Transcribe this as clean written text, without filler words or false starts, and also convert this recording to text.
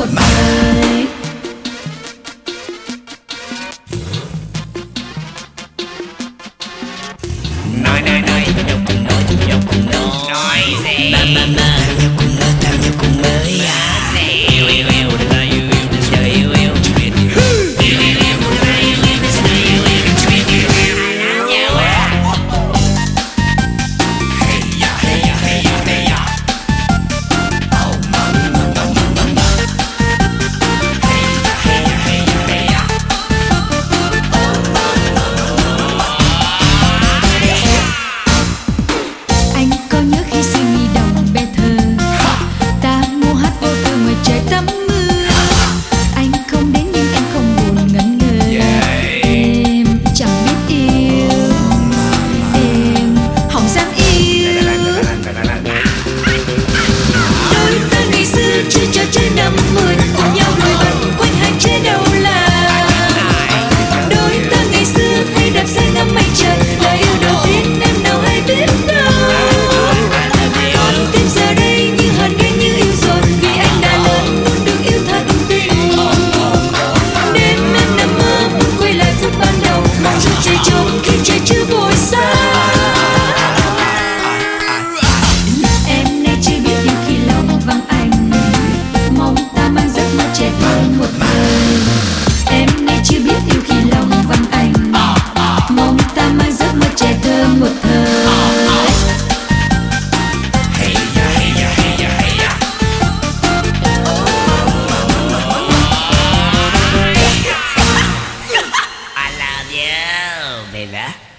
một thời. Nói theo nhau cùng nói, theo nhau cùng nói gì ma theo nhau cùng nói, theo nhau cùng mới yêu yêu yêu đừng ta yêu yêu đừng chờ yêu yêu chỉ biết yêu yêu yêu yêu đừng ta yêu yêu đừng chờ yêu yêu đừng chỉ biết yêu yêu hey ya hey ya hey ya hey ya oh man man man man man man hey ya hey ya hey ya hey ya Anh có nhớ khi suy nghĩ đồng bê thơ, ta mua hát vô tư ngoài trời tắm mưa. Anh không đến nhưng em không buồn ngẩn ngơ. Em chẳng biết yêu, em hỏng dám yêu. Đôi ta ngày xưa chơi trò chơi năm mươi, cùng nhau đuổi bận quanh hàng chế đầu là. Đôi ta ngày xưa hay đạp xe ngắm mây trời, lời yêu đầu tiên em đâu hay biết đâu. Con tim giờ đây như hờn ghen như yêu rồi, vì anh đã lớn muốn được yêu thật tình. Đêm em nằm mơ muốn quay lại phút ban đầu, mong cho trời trống khi trời chưa vội xa. Em nay chưa biết yêu khi lòng vắng anh, mong ta mang giấc mơ trẻ thơ một thời. Em nay chưa biết yêu khi lòng vắng anh, mong ta mang giấc mơ trẻ thơ một thời. hey ya hey ya hey ya hey ya I love you baby.